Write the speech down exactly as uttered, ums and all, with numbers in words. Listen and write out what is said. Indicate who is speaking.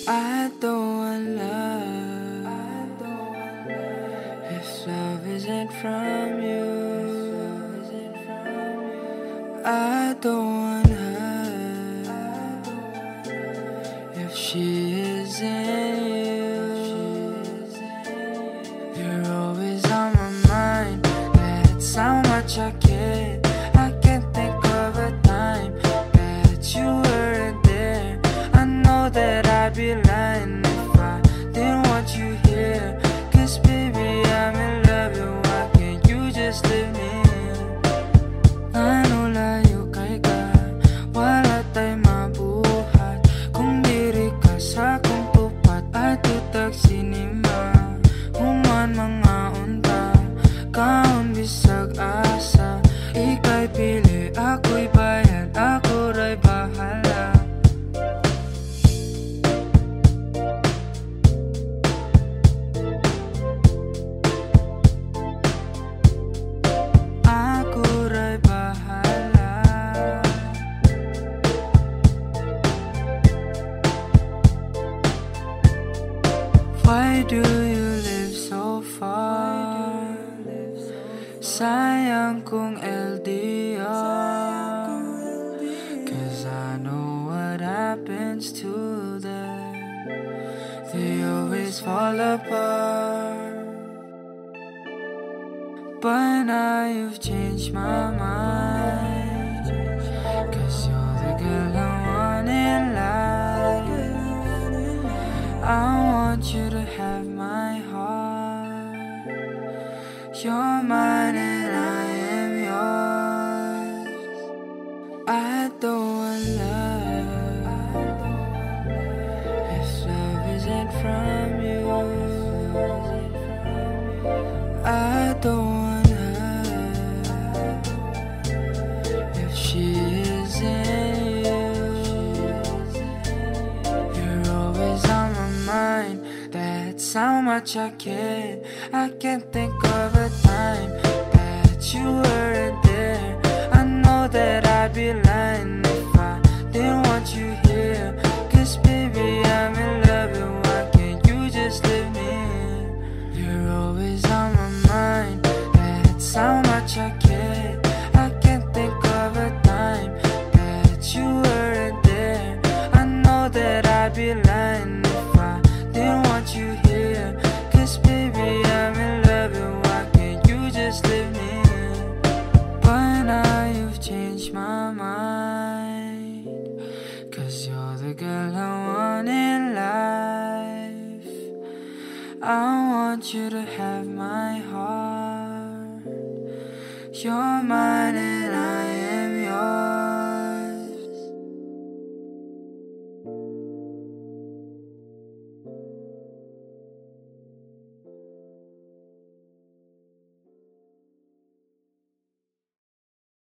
Speaker 1: I don't want love if love isn't from you. I don't want her if she isn't you. You're always on my mind, that's how much I care. I can't think of a time that you weren't there. I know that I'd be lying if I didn't want you here. Cause baby, I'm in love, and why can't you just leave me? Ano layo kay ka, wala tayo mabuhat kung diri ka sa akong tupat at tutag sinima. Human mga unta, kaon bisag asa. Ika'y pili, ako'y bayan, ako ra'y bahala. Ako ra'y bahala. Why do you live so far? Sayang kung L D R. Cause I know what happens to them. They always fall apart. But now you've changed my mind. Cause you're the girl I want in life. I want you to have my heart. You're mine and I am yours. I don't want love if love isn't from you. I don't want her if she isn't you. You're always on my mind, that's how much I care. I can't think of a time that you weren't there. I know that I'd be lying if I didn't want you here. Cause baby, I'm in love, and why can't you just leave me? You're always on my mind, that's how much I care. I can't think of a time that you weren't there. I know that I'd be lying if I didn't want you here. Cause baby, I'm in love, and why can't you just leave me? But now you've changed my mind. Cause you're the girl I want in life. I want you to have my heart. You're mine and I